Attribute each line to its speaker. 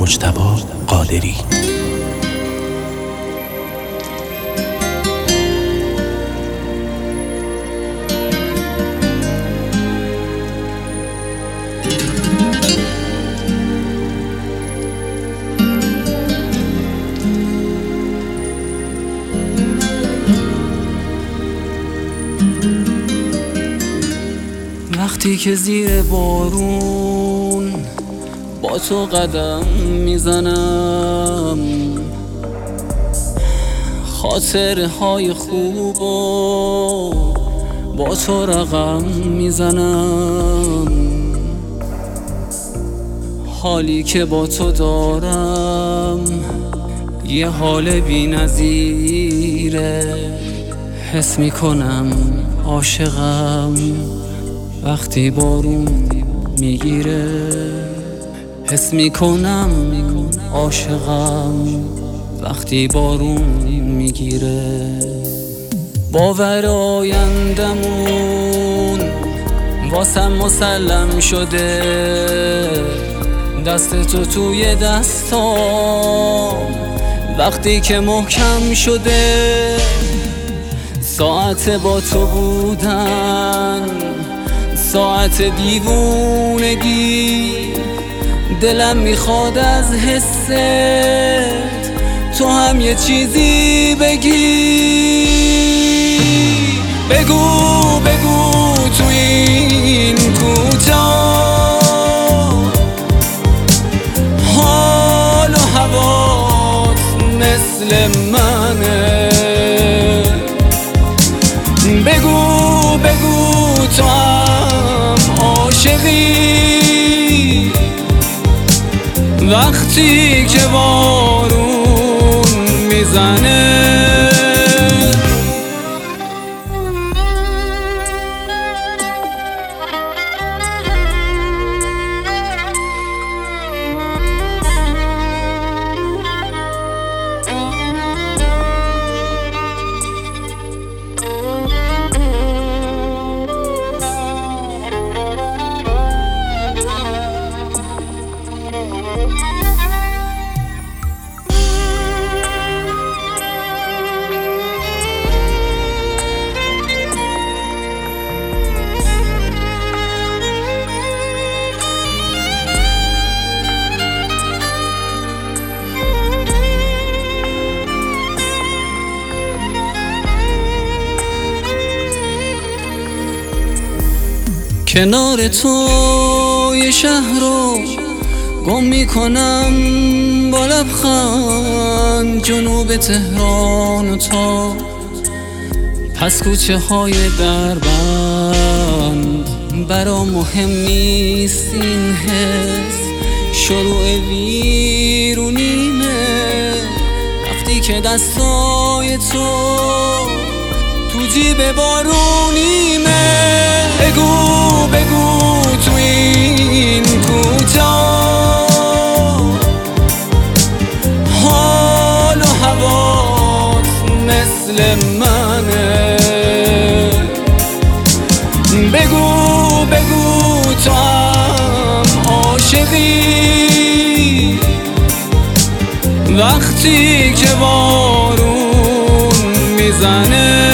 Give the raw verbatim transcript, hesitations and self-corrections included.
Speaker 1: مجتبی قادری.
Speaker 2: وقتی که زیر بارون با تو قدم میزنم، خاطره های خوب و با تو رقم میزنم. حالی که با تو دارم یه حال بی نظیره، حس میکنم عاشقم وقتی بارون میگیره، حس میکنم عاشقم وقتی بارون میگیره. باور آیندمون واسم مسلم شده، دست تو توی دستام وقتی که محکم شده. ساعت با تو بودن، ساعت دیوونگی، دلم میخواد از حست تو هم یه چیزی بگی. بگو بگو تو این کوچه حال و هوات مثل منه. بگو بگو تو هم عاشقی وقتی که بارون میزنه. کنار تو یه شهر رو گم میکنم با لبخند، جنوب تهران و تا پس کوچه های دربند. برا مهم نیست این حس، شروع ویرونیمه وقتی که دستای تو تو جیب بارونیمه. بگو بگو تو این کوچه حال و هوات مثل منه. بگو بگو تو هم عاشقی وقتی که بارون میزنه.